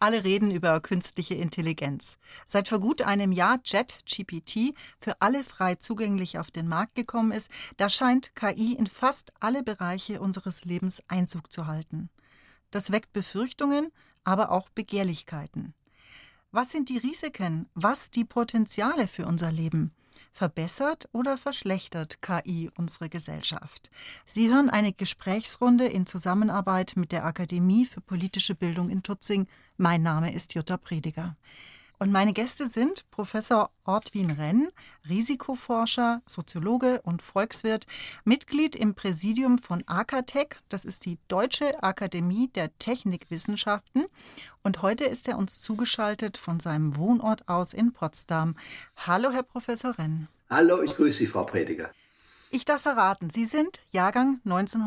Alle reden über künstliche Intelligenz. Seit vor gut einem Jahr ChatGPT für alle frei zugänglich auf den Markt gekommen ist, da scheint KI in fast alle Bereiche unseres Lebens Einzug zu halten. Das weckt Befürchtungen, aber auch Begehrlichkeiten. Was sind die Risiken? Was die Potenziale für unser Leben? Verbessert oder verschlechtert KI unsere Gesellschaft? Sie hören eine Gesprächsrunde in Zusammenarbeit mit der Akademie für politische Bildung in Tutzing. Mein Name ist Jutta Prediger. Und meine Gäste sind Professor Ortwin Renn, Risikoforscher, Soziologe und Volkswirt, Mitglied im Präsidium von AKTech, das ist die Deutsche Akademie der Technikwissenschaften. Und heute ist er uns zugeschaltet von seinem Wohnort aus in Potsdam. Hallo, Herr Professor Renn. Hallo, ich grüße Sie, Frau Prediger. Ich darf verraten, Sie sind Jahrgang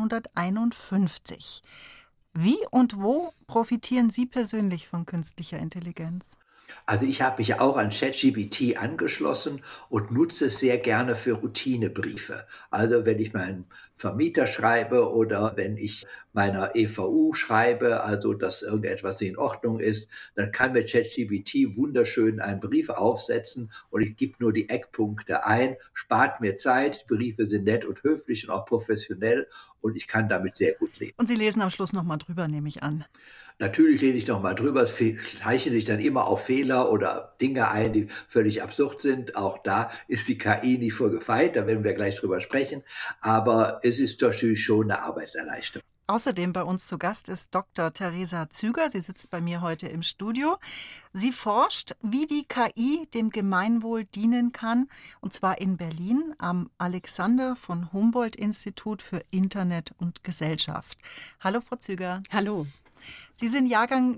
1951. Wie und wo profitieren Sie persönlich von künstlicher Intelligenz? Also ich habe mich auch an ChatGPT angeschlossen und nutze es sehr gerne für Routinebriefe. Also wenn ich meinen Vermieter schreibe oder wenn ich meiner EVU schreibe, also dass irgendetwas nicht in Ordnung ist, dann kann mir ChatGPT wunderschön einen Brief aufsetzen und ich gebe nur die Eckpunkte ein, spart mir Zeit, die Briefe sind nett und höflich und auch professionell und ich kann damit sehr gut leben. Und Sie lesen am Schluss nochmal drüber, nehme ich an. Natürlich lese ich noch mal drüber, es schleichen sich dann immer auch Fehler oder Dinge ein, die völlig absurd sind. Auch da ist die KI nicht vor gefeit, da werden wir gleich drüber sprechen. Aber es ist natürlich schon eine Arbeitserleichterung. Außerdem bei uns zu Gast ist Dr. Theresa Züger. Sie sitzt bei mir heute im Studio. Sie forscht, wie die KI dem Gemeinwohl dienen kann, und zwar in Berlin am Alexander von Humboldt-Institut für Internet und Gesellschaft. Hallo, Frau Züger. Hallo. Sie sind Jahrgang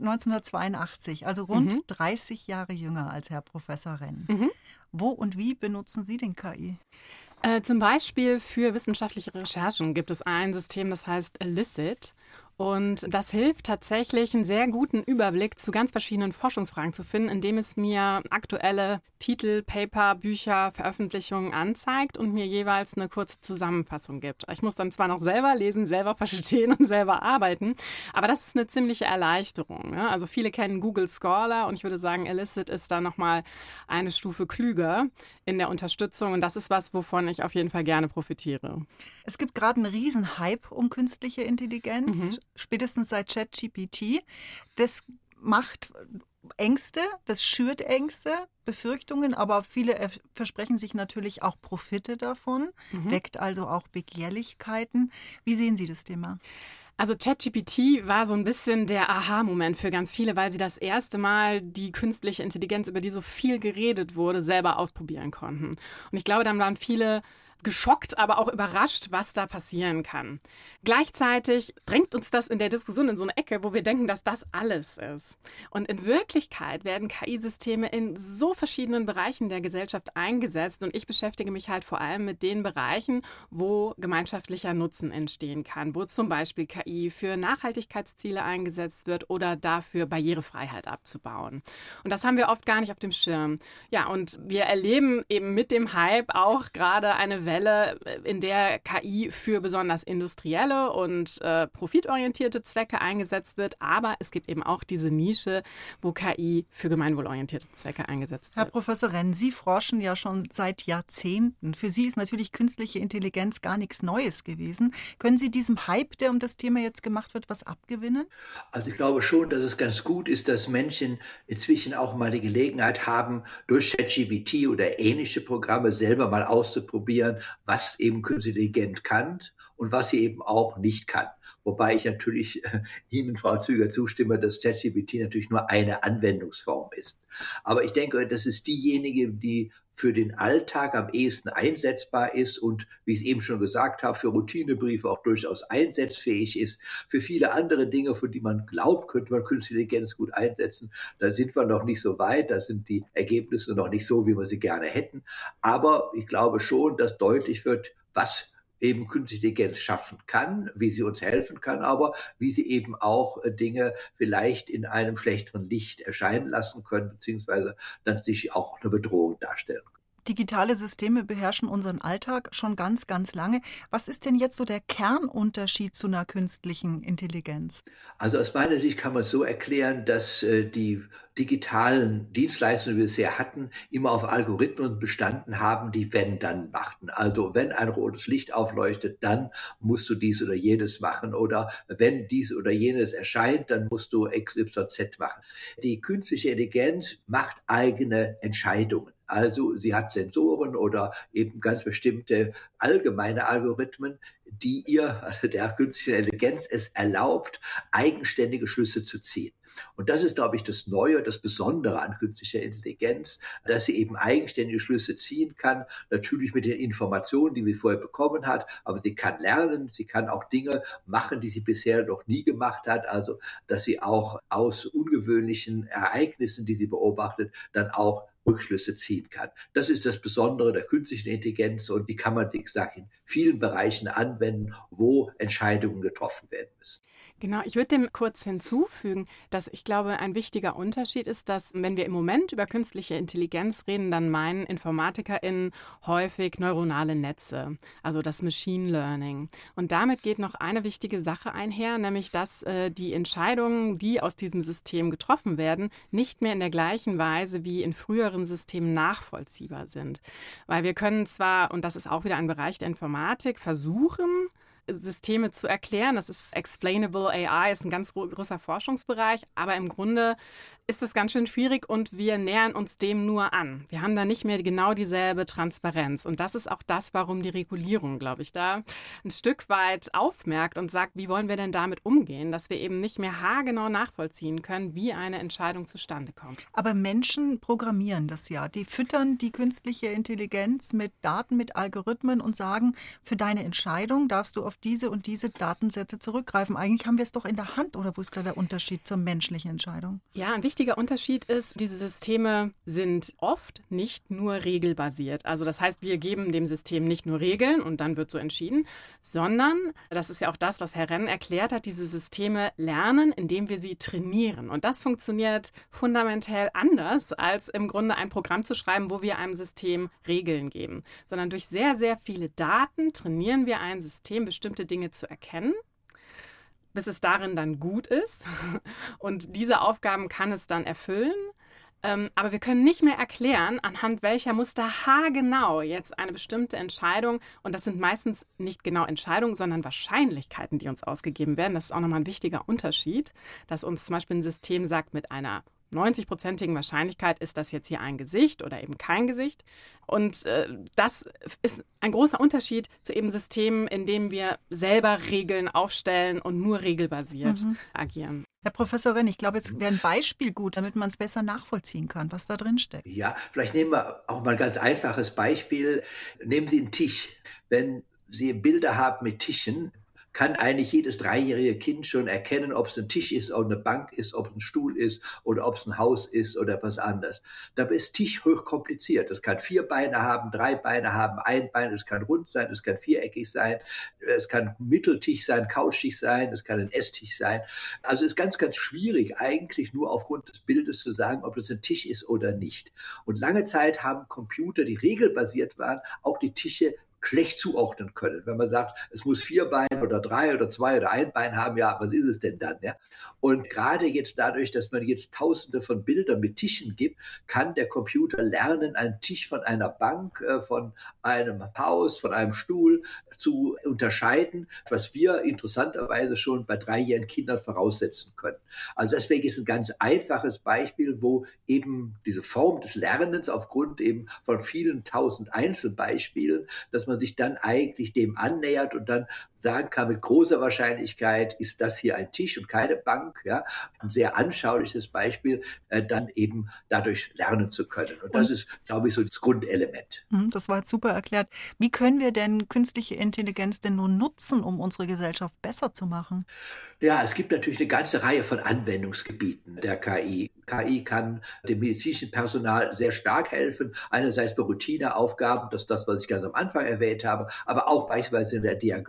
1982, also rund 30 Jahre jünger als Herr Professor Renn. Wo und wie benutzen Sie den KI? Zum Beispiel für wissenschaftliche Recherchen gibt es ein System, das heißt Elicit. Und das hilft tatsächlich, einen sehr guten Überblick zu ganz verschiedenen Forschungsfragen zu finden, indem es mir aktuelle Titel, Paper, Bücher, Veröffentlichungen anzeigt und mir jeweils eine kurze Zusammenfassung gibt. Ich muss dann zwar noch selber lesen, selber verstehen und selber arbeiten, aber das ist eine ziemliche Erleichterung. Ne? Also viele kennen Google Scholar und ich würde sagen, Elicit ist da nochmal eine Stufe klüger in der Unterstützung und das ist was, wovon ich auf jeden Fall gerne profitiere. Es gibt gerade einen riesen Hype um künstliche Intelligenz, spätestens seit ChatGPT. Das macht Ängste, das schürt Ängste, Befürchtungen, aber viele versprechen sich natürlich auch Profite davon, weckt also auch Begehrlichkeiten. Wie sehen Sie das Thema? Also ChatGPT war so ein bisschen der Aha-Moment für ganz viele, weil sie das erste Mal die künstliche Intelligenz, über die so viel geredet wurde, selber ausprobieren konnten. Und ich glaube, dann waren viele geschockt, aber auch überrascht, was da passieren kann. Gleichzeitig drängt uns das in der Diskussion in so eine Ecke, wo wir denken, dass das alles ist. Und in Wirklichkeit werden KI-Systeme in so verschiedenen Bereichen der Gesellschaft eingesetzt und ich beschäftige mich halt vor allem mit den Bereichen, wo gemeinschaftlicher Nutzen entstehen kann, wo zum Beispiel KI für Nachhaltigkeitsziele eingesetzt wird oder dafür Barrierefreiheit abzubauen. Und das haben wir oft gar nicht auf dem Schirm. Ja, und wir erleben eben mit dem Hype auch gerade eine Welle, in der KI für besonders industrielle und profitorientierte Zwecke eingesetzt wird. Aber es gibt eben auch diese Nische, wo KI für gemeinwohlorientierte Zwecke eingesetzt wird. Herr Professor Renn, Sie forschen ja schon seit Jahrzehnten. Für Sie ist natürlich künstliche Intelligenz gar nichts Neues gewesen. Können Sie diesem Hype, der um das Thema jetzt gemacht wird, was abgewinnen? Also ich glaube schon, dass es ganz gut ist, dass Menschen inzwischen auch mal die Gelegenheit haben, durch ChatGPT oder ähnliche Programme selber mal auszuprobieren, was eben künstliche Intelligenz kann und was sie eben auch nicht kann. Wobei ich natürlich Ihnen, Frau Züger, zustimme, dass ChatGPT natürlich nur eine Anwendungsform ist. Aber ich denke, das ist diejenige, die für den Alltag am ehesten einsetzbar ist und, wie ich es eben schon gesagt habe, für Routinebriefe auch durchaus einsatzfähig ist. Für viele andere Dinge, von denen man glaubt, könnte man künstliche Intelligenz gut einsetzen, da sind wir noch nicht so weit, da sind die Ergebnisse noch nicht so, wie wir sie gerne hätten. Aber ich glaube schon, dass deutlich wird, was eben künstliche Intelligenz schaffen kann, wie sie uns helfen kann, aber wie sie eben auch Dinge vielleicht in einem schlechteren Licht erscheinen lassen können, beziehungsweise dann sich auch eine Bedrohung darstellen. Digitale Systeme beherrschen unseren Alltag schon ganz, ganz lange. Was ist denn jetzt so der Kernunterschied zu einer künstlichen Intelligenz? Also aus meiner Sicht kann man es so erklären, dass die digitalen Dienstleistungen, die wir bisher hatten, immer auf Algorithmen bestanden haben, die wenn-dann machten. Also wenn ein rotes Licht aufleuchtet, dann musst du dies oder jenes machen. Oder wenn dies oder jenes erscheint, dann musst du XYZ machen. Die künstliche Intelligenz macht eigene Entscheidungen. Also sie hat Sensoren oder eben ganz bestimmte allgemeine Algorithmen, die ihr, also der künstlichen Intelligenz, es erlaubt, eigenständige Schlüsse zu ziehen. Und das ist, glaube ich, das Neue, das Besondere an künstlicher Intelligenz, dass sie eben eigenständige Schlüsse ziehen kann, natürlich mit den Informationen, die sie vorher bekommen hat, aber sie kann lernen, sie kann auch Dinge machen, die sie bisher noch nie gemacht hat, also dass sie auch aus ungewöhnlichen Ereignissen, die sie beobachtet, dann auch Rückschlüsse ziehen kann. Das ist das Besondere der künstlichen Intelligenz und die kann man, wie gesagt, in vielen Bereichen anwenden, wo Entscheidungen getroffen werden müssen. Genau, ich würde dem kurz hinzufügen, dass ich glaube, ein wichtiger Unterschied ist, dass wenn wir im Moment über künstliche Intelligenz reden, dann meinen InformatikerInnen häufig neuronale Netze, also das Machine Learning. Und damit geht noch eine wichtige Sache einher, nämlich dass die Entscheidungen, die aus diesem System getroffen werden, nicht mehr in der gleichen Weise wie in früheren Systemen nachvollziehbar sind. Weil wir können zwar, und das ist auch wieder ein Bereich der Informatik, versuchen, Systeme zu erklären. Das ist Explainable AI, ist ein ganz großer Forschungsbereich, aber im Grunde ist das ganz schön schwierig und wir nähern uns dem nur an. Wir haben da nicht mehr genau dieselbe Transparenz und das ist auch das, warum die Regulierung, glaube ich, da ein Stück weit aufmerkt und sagt, wie wollen wir denn damit umgehen, dass wir eben nicht mehr haargenau nachvollziehen können, wie eine Entscheidung zustande kommt. Aber Menschen programmieren das ja. Die füttern die künstliche Intelligenz mit Daten, mit Algorithmen und sagen, für deine Entscheidung darfst du auf diese und diese Datensätze zurückgreifen. Eigentlich haben wir es doch in der Hand, oder wo ist da der Unterschied zur menschlichen Entscheidung? Ja, ein wichtiger Unterschied ist, diese Systeme sind oft nicht nur regelbasiert. Also das heißt, wir geben dem System nicht nur Regeln und dann wird so entschieden, sondern, das ist ja auch das, was Herr Renn erklärt hat, diese Systeme lernen, indem wir sie trainieren. Und das funktioniert fundamentell anders, als im Grunde ein Programm zu schreiben, wo wir einem System Regeln geben. Sondern durch sehr, sehr viele Daten trainieren wir ein System, bestimmte Dinge zu erkennen, bis es darin dann gut ist. Und diese Aufgaben kann es dann erfüllen. Aber wir können nicht mehr erklären, anhand welcher Muster haargenau jetzt eine bestimmte Entscheidung, und das sind meistens nicht genau Entscheidungen, sondern Wahrscheinlichkeiten, die uns ausgegeben werden. Das ist auch nochmal ein wichtiger Unterschied, dass uns zum Beispiel ein System sagt, mit einer 90-prozentigen Wahrscheinlichkeit ist das jetzt hier ein Gesicht oder eben kein Gesicht. Und das ist ein großer Unterschied zu eben Systemen, in denen wir selber Regeln aufstellen und nur regelbasiert agieren. Herr Professor Renn, ich glaube, jetzt wäre ein Beispiel gut, damit man es besser nachvollziehen kann, was da drin steckt. Ja, vielleicht nehmen wir auch mal ein ganz einfaches Beispiel. Nehmen Sie einen Tisch. Wenn Sie Bilder haben mit Tischen, kann eigentlich jedes 3-jährige Kind schon erkennen, ob es ein Tisch ist, ob eine Bank ist, ob es ein Stuhl ist oder ob es ein Haus ist oder was anderes. Dabei ist Tisch hochkompliziert. Es kann 4 Beine haben, 3 Beine haben, ein Bein, es kann rund sein, es kann viereckig sein, es kann Mitteltisch sein, Couchtisch sein, es kann ein Esstisch sein. Also es ist ganz, ganz schwierig eigentlich nur aufgrund des Bildes zu sagen, ob es ein Tisch ist oder nicht. Und lange Zeit haben Computer, die regelbasiert waren, auch die Tische schlecht zuordnen können. Wenn man sagt, es muss 4 Beine oder 3 oder 2 oder 1 Bein haben, ja, was ist es denn dann? Ja? Und gerade jetzt dadurch, dass man jetzt Tausende von Bildern mit Tischen gibt, kann der Computer lernen, einen Tisch von einer Bank, von einem Haus, von einem Stuhl zu unterscheiden, was wir interessanterweise schon bei 3-jährigen Kindern voraussetzen können. Also deswegen ist ein ganz einfaches Beispiel, wo eben diese Form des Lernens aufgrund eben von vielen tausend Einzelbeispielen, dass man sich dann eigentlich dem annähert und dann sagen kann, mit großer Wahrscheinlichkeit ist das hier ein Tisch und keine Bank, ja, ein sehr anschauliches Beispiel, dann eben dadurch lernen zu können. Und das ist, glaube ich, so das Grundelement. Das war jetzt super erklärt. Wie können wir denn künstliche Intelligenz denn nun nutzen, um unsere Gesellschaft besser zu machen? Ja, es gibt natürlich eine ganze Reihe von Anwendungsgebieten der KI. KI kann dem medizinischen Personal sehr stark helfen. Einerseits bei Routineaufgaben, das ist das, was ich ganz am Anfang erwähnt habe, aber auch beispielsweise in der Diagnose.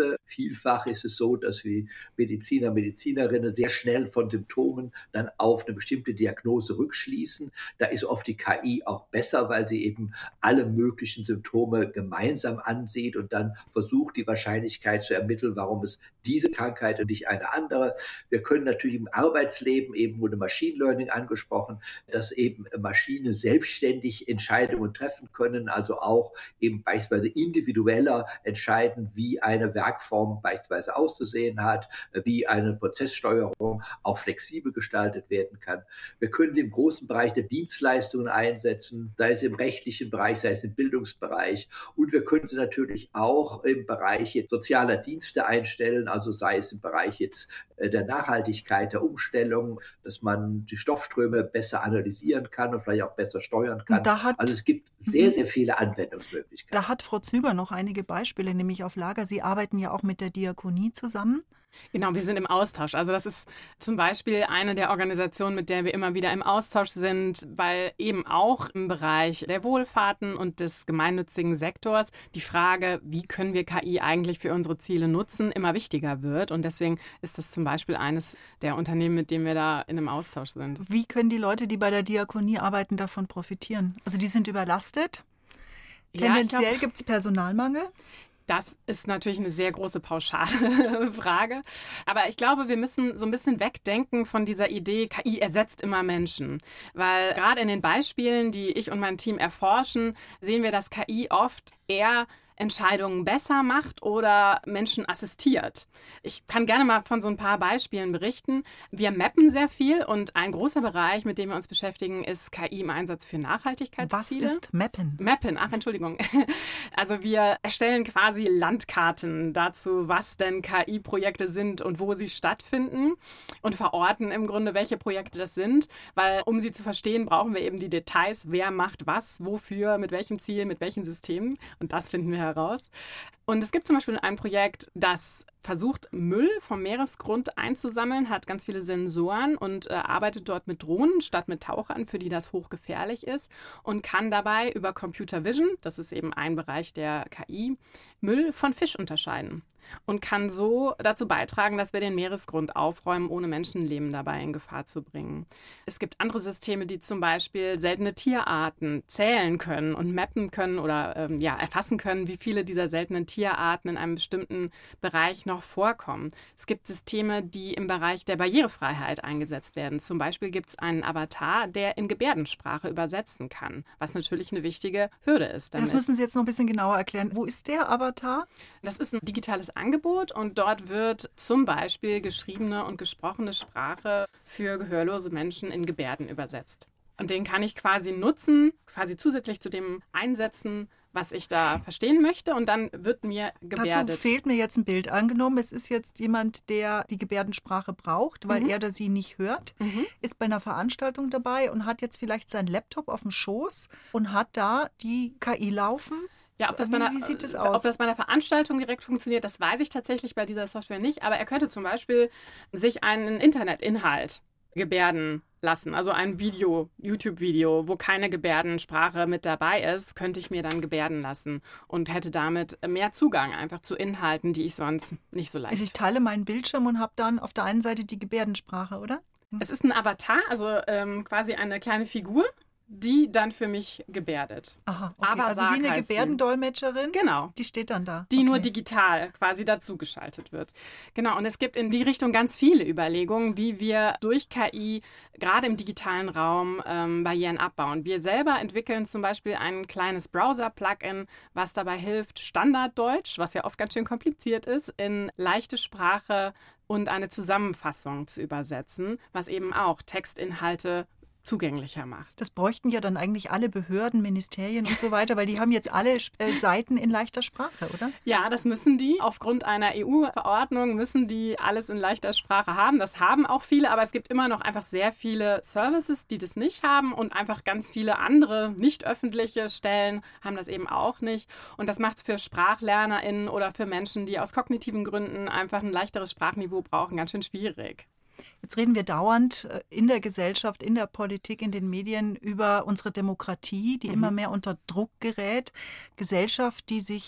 Diagnose. Vielfach ist es so, dass wir Mediziner, Medizinerinnen sehr schnell von Symptomen dann auf eine bestimmte Diagnose rückschließen. Da ist oft die KI auch besser, weil sie eben alle möglichen Symptome gemeinsam ansieht und dann versucht, die Wahrscheinlichkeit zu ermitteln, warum es diese Krankheit und nicht eine andere. Wir können natürlich im Arbeitsleben, eben wurde Machine Learning angesprochen, dass eben Maschinen selbstständig Entscheidungen treffen können, also auch eben beispielsweise individueller entscheiden, wie eine Werkform beispielsweise auszusehen hat, wie eine Prozesssteuerung auch flexibel gestaltet werden kann. Wir können im großen Bereich der Dienstleistungen einsetzen, sei es im rechtlichen Bereich, sei es im Bildungsbereich. Und wir können sie natürlich auch im Bereich jetzt sozialer Dienste einstellen, also sei es im Bereich jetzt der Nachhaltigkeit, der Umstellung, dass man die Stoffströme besser analysieren kann und vielleicht auch besser steuern kann. Also es gibt sehr, sehr viele Anwendungsmöglichkeiten. Da hat Frau Züger noch einige Beispiele, nämlich auf Lager. Sie arbeiten ja auch mit der Diakonie zusammen. Genau, wir sind im Austausch. Also das ist zum Beispiel eine der Organisationen, mit der wir immer wieder im Austausch sind, weil eben auch im Bereich der Wohlfahrten und des gemeinnützigen Sektors die Frage, wie können wir KI eigentlich für unsere Ziele nutzen, immer wichtiger wird. Und deswegen ist das zum Beispiel eines der Unternehmen, mit dem wir da in einem Austausch sind. Wie können die Leute, die bei der Diakonie arbeiten, davon profitieren? Also die sind überlastet. Tendenziell gibt es Personalmangel. Das ist natürlich eine sehr große pauschale Frage. Aber ich glaube, wir müssen so ein bisschen wegdenken von dieser Idee, KI ersetzt immer Menschen. Weil gerade in den Beispielen, die ich und mein Team erforschen, sehen wir, dass KI oft eher Entscheidungen besser macht oder Menschen assistiert. Ich kann gerne mal von so ein paar Beispielen berichten. Wir mappen sehr viel und ein großer Bereich, mit dem wir uns beschäftigen, ist KI im Einsatz für Nachhaltigkeitsziele. Was ist Mappen? Mappen, Entschuldigung. Also wir erstellen quasi Landkarten dazu, was denn KI-Projekte sind und wo sie stattfinden und verorten im Grunde, welche Projekte das sind, weil um sie zu verstehen, brauchen wir eben die Details, wer macht was, wofür, mit welchem Ziel, mit welchen Systemen und das finden wir heraus. Und es gibt zum Beispiel ein Projekt, das versucht, Müll vom Meeresgrund einzusammeln, hat ganz viele Sensoren und arbeitet dort mit Drohnen statt mit Tauchern, für die das hochgefährlich ist und kann dabei über Computer Vision, das ist eben ein Bereich der KI, Müll von Fisch unterscheiden und kann so dazu beitragen, dass wir den Meeresgrund aufräumen, ohne Menschenleben dabei in Gefahr zu bringen. Es gibt andere Systeme, die zum Beispiel seltene Tierarten zählen können und mappen können oder erfassen können, wie viele dieser seltenen Tierarten in einem bestimmten Bereich noch vorkommen. Es gibt Systeme, die im Bereich der Barrierefreiheit eingesetzt werden. Zum Beispiel gibt es einen Avatar, der in Gebärdensprache übersetzen kann, was natürlich eine wichtige Hürde ist. Das müssen Sie jetzt noch ein bisschen genauer erklären. Wo ist der Avatar? Das ist ein digitales Angebot und dort wird zum Beispiel geschriebene und gesprochene Sprache für gehörlose Menschen in Gebärden übersetzt. Und den kann ich quasi nutzen, quasi zusätzlich zu dem einsetzen, was ich da verstehen möchte und dann wird mir gebärdet. Dazu fehlt mir jetzt ein Bild. Angenommen, es ist jetzt jemand, der die Gebärdensprache braucht, weil er oder sie nicht hört, ist bei einer Veranstaltung dabei und hat jetzt vielleicht seinen Laptop auf dem Schoß und hat da die KI laufen. Ja, wie sieht das aus? Ob das bei einer Veranstaltung direkt funktioniert, das weiß ich tatsächlich bei dieser Software nicht. Aber er könnte zum Beispiel sich einen Internetinhalt gebärden lassen. Also ein Video, YouTube-Video, wo keine Gebärdensprache mit dabei ist, könnte ich mir dann gebärden lassen und hätte damit mehr Zugang einfach zu Inhalten, die ich sonst nicht so leicht. Also ich teile meinen Bildschirm und habe dann auf der einen Seite die Gebärdensprache, oder? Es ist ein Avatar, also quasi eine kleine Figur, die dann für mich gebärdet. Aha, okay. Also wie eine Gebärdendolmetscherin? Genau. Die steht dann da. Die nur digital quasi dazugeschaltet wird. Genau, und es gibt in die Richtung ganz viele Überlegungen, wie wir durch KI gerade im digitalen Raum Barrieren abbauen. Wir selber entwickeln zum Beispiel ein kleines Browser-Plugin, was dabei hilft, Standarddeutsch, was ja oft ganz schön kompliziert ist, in leichte Sprache und eine Zusammenfassung zu übersetzen, was eben auch Textinhalte zugänglicher macht. Das bräuchten ja dann eigentlich alle Behörden, Ministerien und so weiter, weil die haben jetzt alle Seiten in leichter Sprache, oder? Ja, das müssen die. Aufgrund einer EU-Verordnung müssen die alles in leichter Sprache haben. Das haben auch viele, aber es gibt immer noch einfach sehr viele Services, die das nicht haben und einfach ganz viele andere nicht öffentliche Stellen haben das eben auch nicht. Und das macht es für SprachlernerInnen oder für Menschen, die aus kognitiven Gründen einfach ein leichteres Sprachniveau brauchen, ganz schön schwierig. Jetzt reden wir dauernd in der Gesellschaft, in der Politik, in den Medien über unsere Demokratie, die immer mehr unter Druck gerät. Gesellschaft, die sich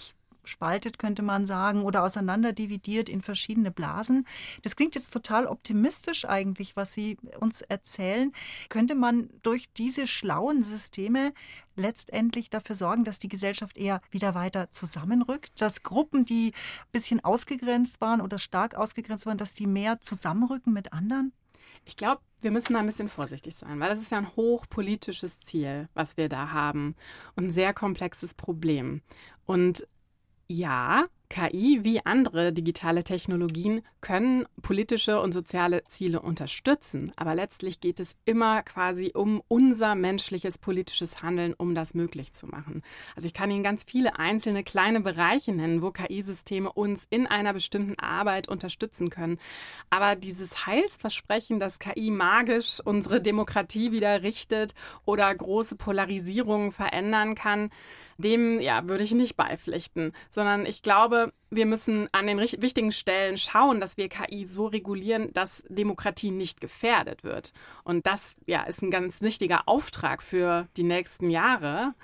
spaltet, könnte man sagen, oder auseinanderdividiert in verschiedene Blasen. Das klingt jetzt total optimistisch eigentlich, was Sie uns erzählen. Könnte man durch diese schlauen Systeme letztendlich dafür sorgen, dass die Gesellschaft eher wieder weiter zusammenrückt, dass Gruppen, die ein bisschen ausgegrenzt waren oder stark ausgegrenzt waren, dass die mehr zusammenrücken mit anderen? Ich glaube, wir müssen da ein bisschen vorsichtig sein, weil das ist ja ein hochpolitisches Ziel, was wir da haben und ein sehr komplexes Problem. Und ja, KI wie andere digitale Technologien können politische und soziale Ziele unterstützen, aber letztlich geht es immer quasi um unser menschliches politisches Handeln, um das möglich zu machen. Also ich kann Ihnen ganz viele einzelne kleine Bereiche nennen, wo KI-Systeme uns in einer bestimmten Arbeit unterstützen können. Aber dieses Heilsversprechen, dass KI magisch unsere Demokratie wieder richtet oder große Polarisierungen verändern kann, dem würde ich nicht beipflichten, sondern ich glaube, wir müssen an den wichtigen Stellen schauen, dass wir KI so regulieren, dass Demokratie nicht gefährdet wird. Und das ist ein ganz wichtiger Auftrag für die nächsten Jahre.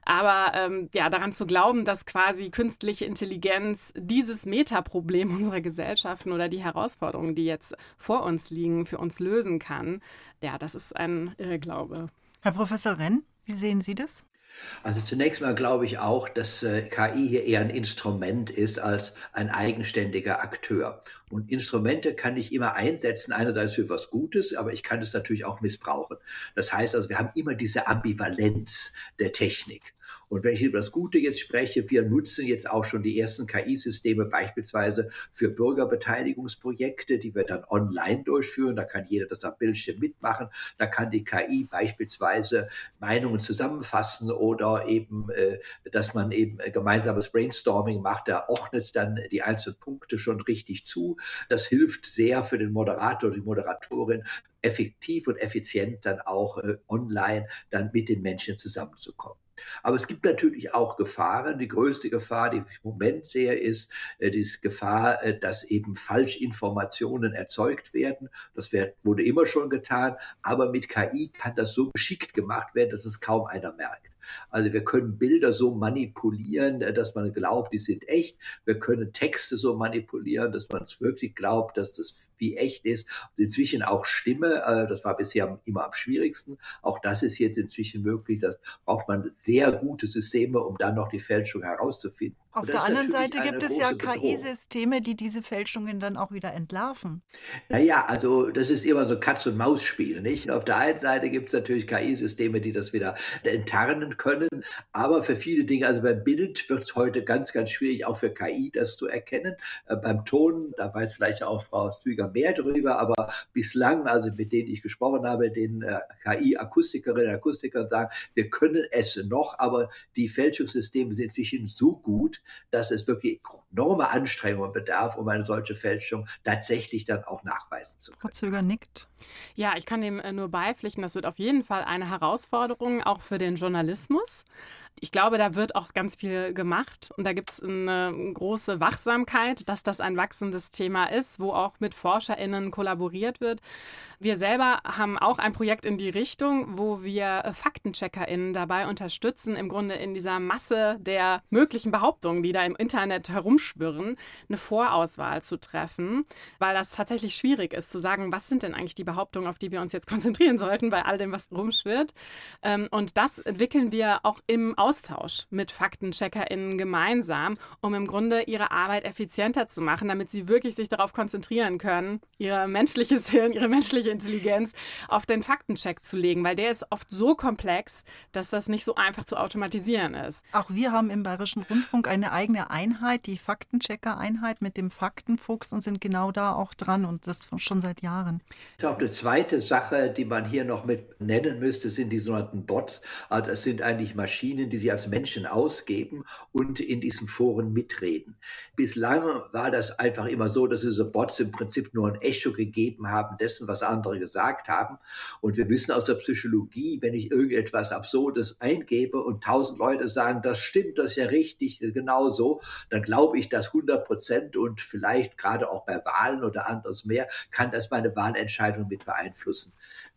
Aber daran zu glauben, dass quasi künstliche Intelligenz dieses Metaproblem unserer Gesellschaften oder die Herausforderungen, die jetzt vor uns liegen, für uns lösen kann, das ist ein Irrglaube. Herr Professor Renn, wie sehen Sie das? Also zunächst mal glaube ich auch, dass KI hier eher ein Instrument ist als ein eigenständiger Akteur. Und Instrumente kann ich immer einsetzen, einerseits für was Gutes, aber ich kann es natürlich auch missbrauchen. Das heißt also, wir haben immer diese Ambivalenz der Technik. Und wenn ich über das Gute jetzt spreche, wir nutzen jetzt auch schon die ersten KI-Systeme beispielsweise für Bürgerbeteiligungsprojekte, die wir dann online durchführen. Da kann jeder das am Bildschirm mitmachen. Da kann die KI beispielsweise Meinungen zusammenfassen oder eben, dass man eben gemeinsames Brainstorming macht. Da ordnet dann die einzelnen Punkte schon richtig zu. Das hilft sehr für den Moderator, die Moderatorin, effektiv und effizient dann auch online dann mit den Menschen zusammenzukommen. Aber es gibt natürlich auch Gefahren. Die größte Gefahr, die ich im Moment sehe, ist die Gefahr, dass eben Falschinformationen erzeugt werden. Das wurde immer schon getan, aber mit KI kann das so geschickt gemacht werden, dass es kaum einer merkt. Also wir können Bilder so manipulieren, dass man glaubt, die sind echt. Wir können Texte so manipulieren, dass man es wirklich glaubt, dass das wie echt ist. Und inzwischen auch Stimme, das war bisher immer am schwierigsten. Auch das ist jetzt inzwischen möglich. Das braucht man sehr gute Systeme, um dann noch die Fälschung herauszufinden. Auf der anderen Seite gibt es ja KI-Systeme, die diese Fälschungen dann auch wieder entlarven. Naja, also das ist immer so Katz-und-Maus-Spiel, nicht? Auf der einen Seite gibt es natürlich KI-Systeme, die das wieder enttarnen können, aber für viele Dinge, also beim Bild wird es heute ganz, ganz schwierig, auch für KI das zu erkennen. Beim Ton, da weiß vielleicht auch Frau Züger mehr drüber, aber bislang, also mit denen ich gesprochen habe, den KI-Akustikerinnen und Akustikern sagen, wir können es noch, aber die Fälschungssysteme sind inzwischen so gut, dass es wirklich enorme Anstrengungen bedarf, um eine solche Fälschung tatsächlich dann auch nachweisen zu können. Frau Zöger nickt. Ja, ich kann dem nur beipflichten. Das wird auf jeden Fall eine Herausforderung, auch für den Journalismus. Ich glaube, da wird auch ganz viel gemacht und da gibt es eine große Wachsamkeit, dass das ein wachsendes Thema ist, wo auch mit ForscherInnen kollaboriert wird. Wir selber haben auch ein Projekt in die Richtung, wo wir FaktencheckerInnen dabei unterstützen, im Grunde in dieser Masse der möglichen Behauptungen, die da im Internet herumschwirren, eine Vorauswahl zu treffen, weil das tatsächlich schwierig ist, zu sagen, was sind denn eigentlich die Behauptungen, auf die wir uns jetzt konzentrieren sollten bei all dem, was rumschwirrt. Und das entwickeln wir auch im Austausch mit FaktencheckerInnen gemeinsam, um im Grunde ihre Arbeit effizienter zu machen, damit sie wirklich sich darauf konzentrieren können, ihr menschliches Hirn, ihre menschliche Intelligenz auf den Faktencheck zu legen, weil der ist oft so komplex, dass das nicht so einfach zu automatisieren ist. Auch wir haben im Bayerischen Rundfunk eine eigene Einheit, die Faktenchecker-Einheit mit dem Faktenfuchs und sind genau da auch dran und das schon seit Jahren. Ich glaube, eine zweite Sache, die man hier noch mit nennen müsste, sind die sogenannten Bots. Also es sind eigentlich Maschinen, die sich als Menschen ausgeben und in diesen Foren mitreden. Bislang war das einfach immer so, dass diese Bots im Prinzip nur ein Echo gegeben haben dessen, was andere gesagt haben. Und wir wissen aus der Psychologie, wenn ich irgendetwas Absurdes eingebe und 1000 Leute sagen, das stimmt, das ist ja richtig, genau so, dann glaube ich das 100% und vielleicht gerade auch bei Wahlen oder anderes mehr, kann das meine Wahlentscheidung mit beeinflussen.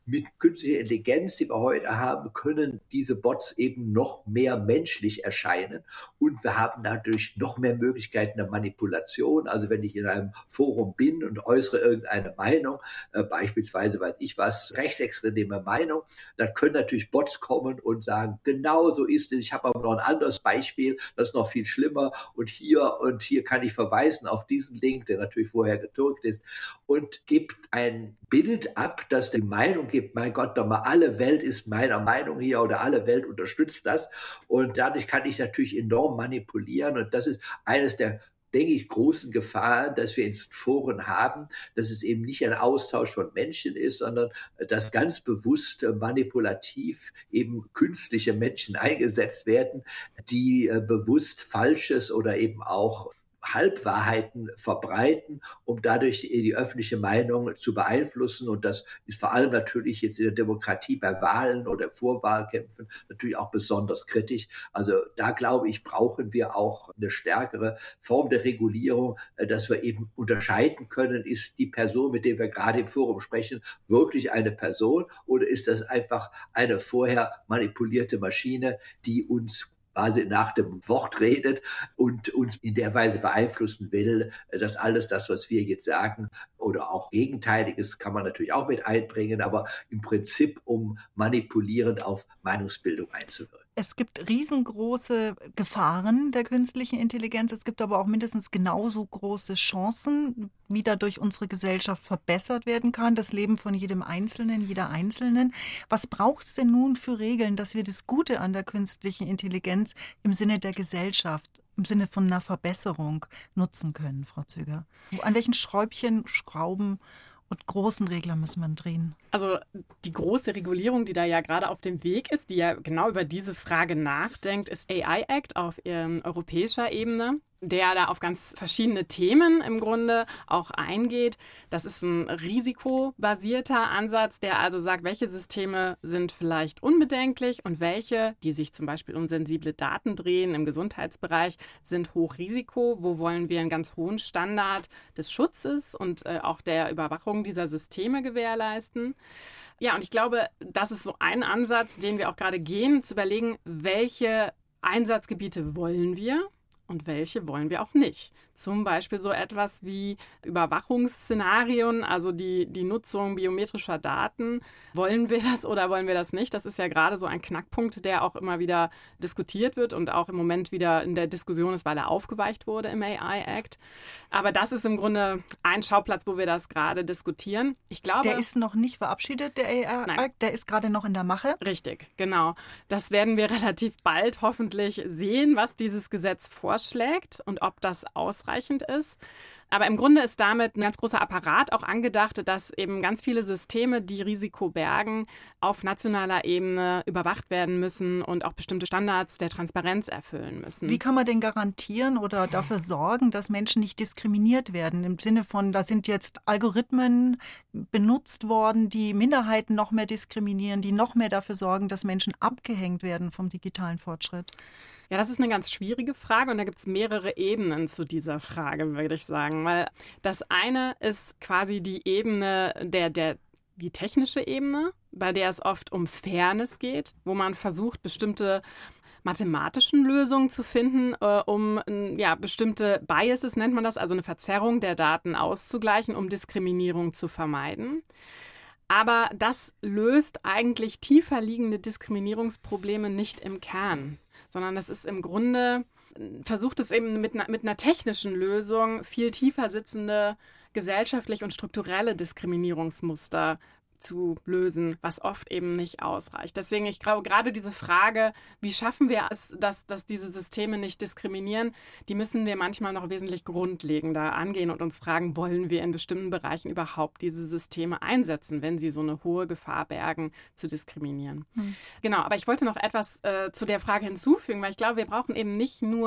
mit künstlicher Intelligenz, die wir heute haben, können diese Bots eben noch mehr menschlich erscheinen und wir haben dadurch noch mehr Möglichkeiten der Manipulation. Also wenn ich in einem Forum bin und äußere irgendeine Meinung, beispielsweise, weiß ich was, rechtsextreme Meinung, dann können natürlich Bots kommen und sagen, genau so ist es. Ich habe aber noch ein anderes Beispiel, das ist noch viel schlimmer und hier kann ich verweisen auf diesen Link, der natürlich vorher gedruckt ist und gibt ein Bild ab, das die Meinung gibt, mein Gott, doch mal alle Welt ist meiner Meinung hier oder alle Welt unterstützt das und dadurch kann ich natürlich enorm manipulieren und das ist eines der, denke ich, großen Gefahren, dass wir in Foren haben, dass es eben nicht ein Austausch von Menschen ist, sondern dass ganz bewusst manipulativ eben künstliche Menschen eingesetzt werden, die bewusst Falsches oder eben auch Halbwahrheiten verbreiten, um dadurch die öffentliche Meinung zu beeinflussen. Und das ist vor allem natürlich jetzt in der Demokratie bei Wahlen oder Vorwahlkämpfen natürlich auch besonders kritisch. Also da glaube ich, brauchen wir auch eine stärkere Form der Regulierung, dass wir eben unterscheiden können, ist die Person, mit der wir gerade im Forum sprechen, wirklich eine Person oder ist das einfach eine vorher manipulierte Maschine, die uns quasi nach dem Wort redet und uns in der Weise beeinflussen will, dass alles das, was wir jetzt sagen oder auch Gegenteiliges kann man natürlich auch mit einbringen, aber im Prinzip um manipulierend auf Meinungsbildung einzuwirken. Es gibt riesengroße Gefahren der künstlichen Intelligenz. Es gibt aber auch mindestens genauso große Chancen, wie dadurch unsere Gesellschaft verbessert werden kann, das Leben von jedem Einzelnen, jeder Einzelnen. Was braucht es denn nun für Regeln, dass wir das Gute an der künstlichen Intelligenz im Sinne der Gesellschaft, im Sinne von einer Verbesserung nutzen können, Frau Züger? An welchen Schräubchen, Schrauben und großen Regler müssen wir drehen? Also die große Regulierung, die da ja gerade auf dem Weg ist, die ja genau über diese Frage nachdenkt, ist AI Act auf europäischer Ebene, der da auf ganz verschiedene Themen im Grunde auch eingeht. Das ist ein risikobasierter Ansatz, der also sagt, welche Systeme sind vielleicht unbedenklich und welche, die sich zum Beispiel um sensible Daten drehen im Gesundheitsbereich, sind Hochrisiko. Wo wollen wir einen ganz hohen Standard des Schutzes und auch der Überwachung dieser Systeme gewährleisten? Ja, und ich glaube, das ist so ein Ansatz, den wir auch gerade gehen, zu überlegen, welche Einsatzgebiete wollen wir und welche wollen wir auch nicht. Zum Beispiel so etwas wie Überwachungsszenarien, also die Nutzung biometrischer Daten. Wollen wir das oder wollen wir das nicht? Das ist ja gerade so ein Knackpunkt, der auch immer wieder diskutiert wird und auch im Moment wieder in der Diskussion ist, weil er aufgeweicht wurde im AI Act. Aber das ist im Grunde ein Schauplatz, wo wir das gerade diskutieren. Ich glaube, der ist noch nicht verabschiedet, der AI Act, der ist gerade noch in der Mache. Richtig, genau. Das werden wir relativ bald hoffentlich sehen, was dieses Gesetz vorschlägt und ob das ausreichend ist. Aber im Grunde ist damit ein ganz großer Apparat auch angedacht, dass eben ganz viele Systeme, die Risiko bergen, auf nationaler Ebene überwacht werden müssen und auch bestimmte Standards der Transparenz erfüllen müssen. Wie kann man denn garantieren oder dafür sorgen, dass Menschen nicht diskriminiert werden? Im Sinne von, da sind jetzt Algorithmen benutzt worden, die Minderheiten noch mehr diskriminieren, die noch mehr dafür sorgen, dass Menschen abgehängt werden vom digitalen Fortschritt. Ja, das ist eine ganz schwierige Frage und da gibt es mehrere Ebenen zu dieser Frage, würde ich sagen. Weil das eine ist quasi die Ebene die technische Ebene, bei der es oft um Fairness geht, wo man versucht, bestimmte mathematischen Lösungen zu finden, um bestimmte Biases, nennt man das, also eine Verzerrung der Daten auszugleichen, um Diskriminierung zu vermeiden. Aber das löst eigentlich tiefer liegende Diskriminierungsprobleme nicht im Kern, sondern es ist im Grunde, versucht es eben mit einer technischen Lösung viel tiefer sitzende gesellschaftlich und strukturelle Diskriminierungsmuster zu lösen, was oft eben nicht ausreicht. Deswegen, ich glaube, gerade diese Frage, wie schaffen wir es, dass diese Systeme nicht diskriminieren, die müssen wir manchmal noch wesentlich grundlegender angehen und uns fragen, wollen wir in bestimmten Bereichen überhaupt diese Systeme einsetzen, wenn sie so eine hohe Gefahr bergen, zu diskriminieren. Genau, aber ich wollte noch etwas zu der Frage hinzufügen, weil ich glaube, wir brauchen eben nicht nur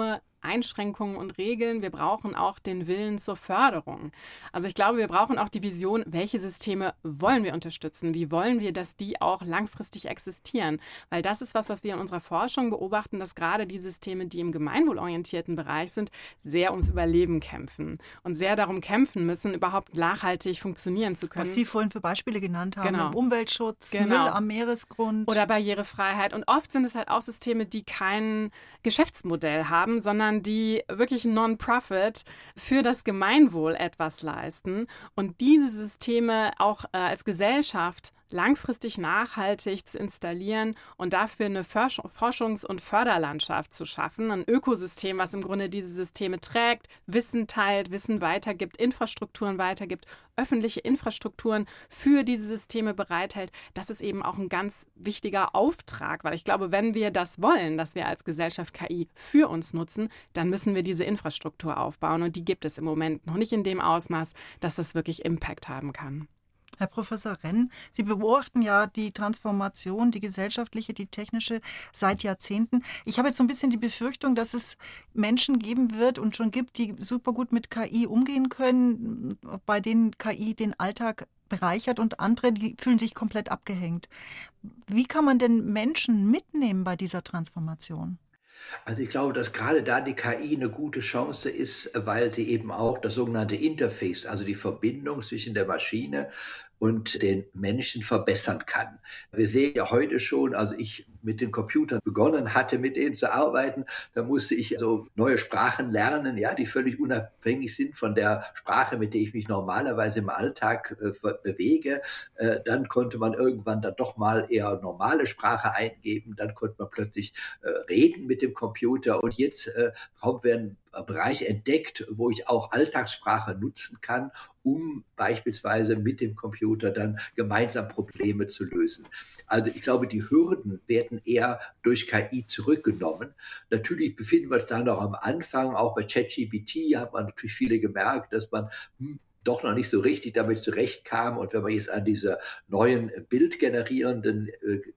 Einschränkungen und Regeln, wir brauchen auch den Willen zur Förderung. Also ich glaube, wir brauchen auch die Vision, welche Systeme wollen wir unterstützen, wie wollen wir, dass die auch langfristig existieren. Weil das ist was wir in unserer Forschung beobachten, dass gerade die Systeme, die im gemeinwohlorientierten Bereich sind, sehr ums Überleben kämpfen und sehr darum kämpfen müssen, überhaupt nachhaltig funktionieren zu können. Was Sie vorhin für Beispiele genannt haben, genau. Umweltschutz, Müll am Meeresgrund. Oder Barrierefreiheit. Und oft sind es halt auch Systeme, die kein Geschäftsmodell haben, sondern die wirklich Non-Profit für das Gemeinwohl etwas leisten. Und diese Systeme auch als Gesellschaft langfristig nachhaltig zu installieren und dafür eine Forschungs- und Förderlandschaft zu schaffen. Ein Ökosystem, was im Grunde diese Systeme trägt, Wissen teilt, Wissen weitergibt, Infrastrukturen weitergibt, öffentliche Infrastrukturen für diese Systeme bereithält. Das ist eben auch ein ganz wichtiger Auftrag, weil ich glaube, wenn wir das wollen, dass wir als Gesellschaft KI für uns nutzen, dann müssen wir diese Infrastruktur aufbauen und die gibt es im Moment noch nicht in dem Ausmaß, dass das wirklich Impact haben kann. Herr Professor Renn, Sie beobachten ja die Transformation, die gesellschaftliche, die technische, seit Jahrzehnten. Ich habe jetzt so ein bisschen die Befürchtung, dass es Menschen geben wird und schon gibt, die super gut mit KI umgehen können, bei denen KI den Alltag bereichert und andere, die fühlen sich komplett abgehängt. Wie kann man denn Menschen mitnehmen bei dieser Transformation? Also ich glaube, dass gerade da die KI eine gute Chance ist, weil die eben auch das sogenannte Interface, also die Verbindung zwischen der Maschine und den Menschen verbessern kann. Wir sehen ja heute schon, also ich mit den Computern begonnen hatte, mit denen zu arbeiten, da musste ich so neue Sprachen lernen, ja, die völlig unabhängig sind von der Sprache, mit der ich mich normalerweise im Alltag bewege. Dann konnte man irgendwann dann doch mal eher normale Sprache eingeben, dann konnte man plötzlich reden mit dem Computer und jetzt haben wir einen Bereich entdeckt, wo ich auch Alltagssprache nutzen kann, um beispielsweise mit dem Computer dann gemeinsam Probleme zu lösen. Also ich glaube, die Hürden werden eher durch KI zurückgenommen. Natürlich befinden wir uns da noch am Anfang, auch bei ChatGPT hat man natürlich viele gemerkt, dass man doch noch nicht so richtig damit zurechtkam. Und wenn man jetzt an diese neuen bildgenerierenden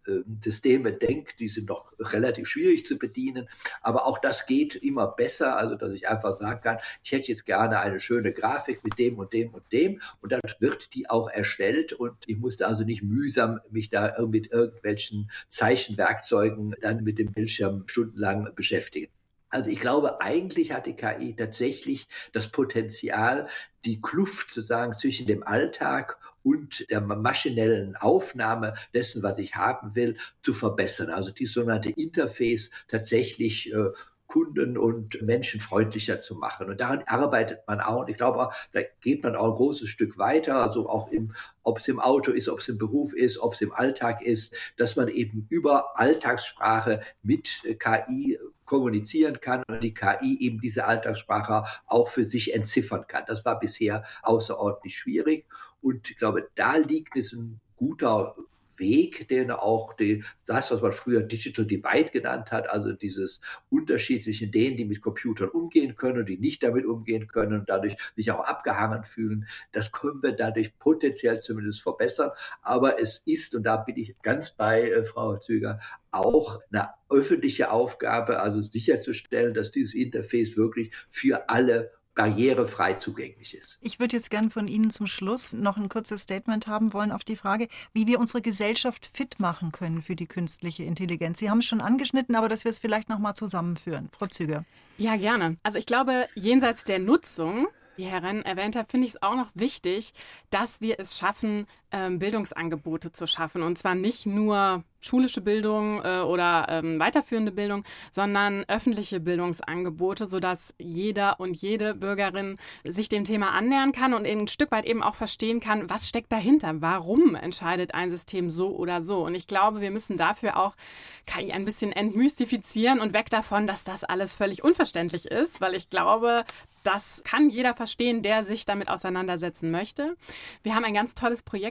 Systeme denkt, die sind noch relativ schwierig zu bedienen. Aber auch das geht immer besser. Also, dass ich einfach sagen kann, ich hätte jetzt gerne eine schöne Grafik mit dem und dem und dem. Und dann wird die auch erstellt. Und ich musste also nicht mühsam mich da mit irgendwelchen Zeichenwerkzeugen dann mit dem Bildschirm stundenlang beschäftigen. Also ich glaube, eigentlich hat die KI tatsächlich das Potenzial, die Kluft sozusagen zwischen dem Alltag und der maschinellen Aufnahme dessen, was ich haben will, zu verbessern. Also die sogenannte Interface tatsächlich kunden- und menschenfreundlicher zu machen. Und daran arbeitet man auch. Und ich glaube, auch, da geht man auch ein großes Stück weiter, also auch ob es im Auto ist, ob es im Beruf ist, ob es im Alltag ist, dass man eben über Alltagssprache mit KI kommunizieren kann und die KI eben diese Alltagssprache auch für sich entziffern kann. Das war bisher außerordentlich schwierig. Und ich glaube, da liegt es ein guter Weg, den auch das, was man früher Digital Divide genannt hat, also dieses Unterschied zwischen denen, die mit Computern umgehen können und die nicht damit umgehen können und dadurch sich auch abgehangen fühlen, das können wir dadurch potenziell zumindest verbessern. Aber es ist, und da bin ich ganz bei Frau Züger, auch eine öffentliche Aufgabe, also sicherzustellen, dass dieses Interface wirklich für alle barrierefrei zugänglich ist. Ich würde jetzt gerne von Ihnen zum Schluss noch ein kurzes Statement haben wollen auf die Frage, wie wir unsere Gesellschaft fit machen können für die künstliche Intelligenz. Sie haben es schon angeschnitten, aber dass wir es vielleicht noch mal zusammenführen. Frau Züger. Ja, gerne. Also ich glaube, jenseits der Nutzung, wie Herr Renn erwähnt hat, finde ich es auch noch wichtig, dass wir es schaffen, Bildungsangebote zu schaffen. Und zwar nicht nur schulische Bildung oder weiterführende Bildung, sondern öffentliche Bildungsangebote, sodass jeder und jede Bürgerin sich dem Thema annähern kann und ein Stück weit eben auch verstehen kann, was steckt dahinter, warum entscheidet ein System so oder so. Und ich glaube, wir müssen dafür auch KI ein bisschen entmystifizieren und weg davon, dass das alles völlig unverständlich ist, weil ich glaube, das kann jeder verstehen, der sich damit auseinandersetzen möchte. Wir haben ein ganz tolles Projekt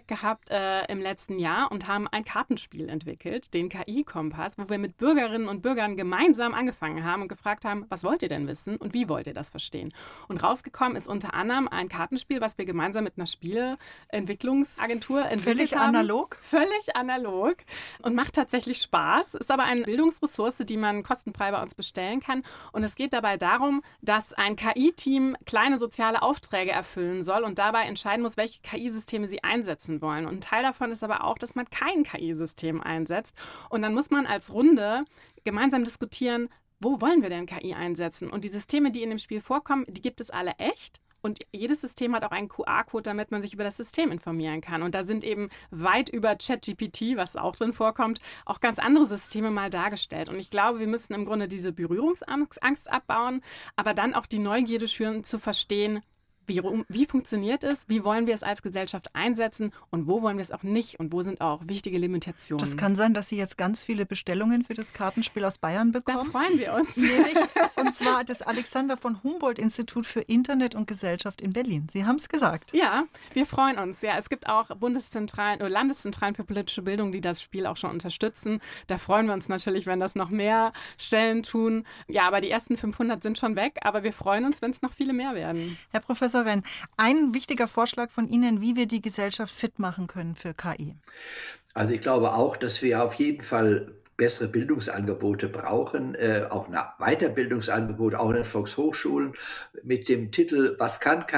Projekt gehabt im letzten Jahr und haben ein Kartenspiel entwickelt, den KI-Kompass, wo wir mit Bürgerinnen und Bürgern gemeinsam angefangen haben und gefragt haben, was wollt ihr denn wissen und wie wollt ihr das verstehen? Und rausgekommen ist unter anderem ein Kartenspiel, was wir gemeinsam mit einer Spieleentwicklungsagentur entwickelt haben. Völlig analog und macht tatsächlich Spaß, ist aber eine Bildungsressource, die man kostenfrei bei uns bestellen kann. Und es geht dabei darum, dass ein KI-Team kleine soziale Aufträge erfüllen soll und dabei entscheiden muss, welche KI-Systeme sie einsetzen wollen. Und ein Teil davon ist aber auch, dass man kein KI-System einsetzt. Und dann muss man als Runde gemeinsam diskutieren, wo wollen wir denn KI einsetzen? Und die Systeme, die in dem Spiel vorkommen, die gibt es alle echt. Und jedes System hat auch einen QR-Code, damit man sich über das System informieren kann. Und da sind eben weit über ChatGPT, was auch drin vorkommt, auch ganz andere Systeme mal dargestellt. Und ich glaube, wir müssen im Grunde diese Berührungsangst abbauen, aber dann auch die Neugierde schüren, zu verstehen, wie funktioniert es, wie wollen wir es als Gesellschaft einsetzen und wo wollen wir es auch nicht und wo sind auch wichtige Limitationen. Das kann sein, dass Sie jetzt ganz viele Bestellungen für das Kartenspiel aus Bayern bekommen. Da freuen wir uns. Nämlich, und zwar das Alexander von Humboldt-Institut für Internet und Gesellschaft in Berlin. Sie haben es gesagt. Ja, wir freuen uns. Ja, es gibt auch Bundeszentralen oder Landeszentralen für politische Bildung, die das Spiel auch schon unterstützen. Da freuen wir uns natürlich, wenn das noch mehr Stellen tun. Ja, aber die ersten 500 sind schon weg, aber wir freuen uns, wenn es noch viele mehr werden. Herr Professor Renn, ein wichtiger Vorschlag von Ihnen, wie wir die Gesellschaft fit machen können für KI. Also ich glaube auch, dass wir auf jeden Fall bessere Bildungsangebote brauchen, auch Weiterbildungsangebote, auch in den Volkshochschulen mit dem Titel, was kann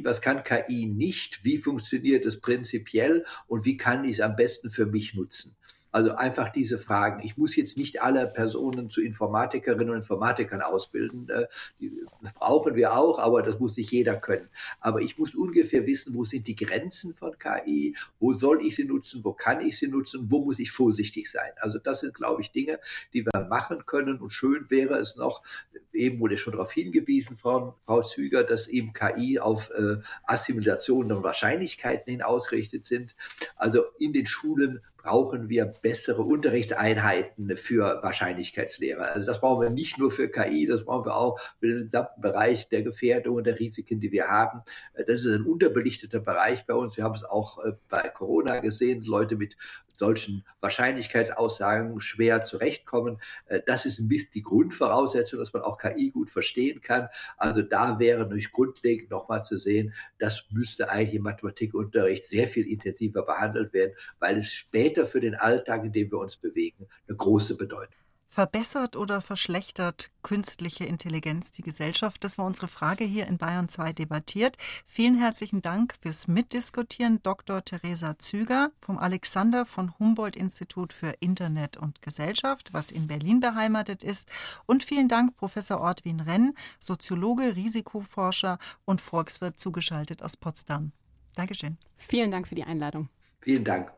KI nicht, wie funktioniert es prinzipiell und wie kann ich es am besten für mich nutzen? Also einfach diese Fragen. Ich muss jetzt nicht alle Personen zu Informatikerinnen und Informatikern ausbilden. Die brauchen wir auch, aber das muss nicht jeder können. Aber ich muss ungefähr wissen, wo sind die Grenzen von KI, wo soll ich sie nutzen, wo kann ich sie nutzen, wo muss ich vorsichtig sein. Also das sind, glaube ich, Dinge, die wir machen können. Und schön wäre es noch, eben wurde schon darauf hingewiesen von Frau Züger, dass eben KI auf Assimilationen und Wahrscheinlichkeiten hin ausgerichtet sind. Also in den Schulen brauchen wir bessere Unterrichtseinheiten für Wahrscheinlichkeitslehre. Also das brauchen wir nicht nur für KI, das brauchen wir auch für den gesamten Bereich der Gefährdung und der Risiken, die wir haben. Das ist ein unterbelichteter Bereich bei uns. Wir haben es auch bei Corona gesehen, Leute mit solchen Wahrscheinlichkeitsaussagen schwer zurechtkommen. Das ist ein bisschen die Grundvoraussetzung, dass man auch KI gut verstehen kann. Also da wäre natürlich grundlegend nochmal zu sehen, das müsste eigentlich im Mathematikunterricht sehr viel intensiver behandelt werden, weil es später für den Alltag, in dem wir uns bewegen, eine große Bedeutung hat. Verbessert oder verschlechtert künstliche Intelligenz die Gesellschaft? Das war unsere Frage hier in Bayern 2 debattiert. Vielen herzlichen Dank fürs Mitdiskutieren, Dr. Theresa Züger vom Alexander von Humboldt-Institut für Internet und Gesellschaft, was in Berlin beheimatet ist. Und vielen Dank, Professor Ortwin Renn, Soziologe, Risikoforscher und Volkswirt, zugeschaltet aus Potsdam. Dankeschön. Vielen Dank für die Einladung. Vielen Dank.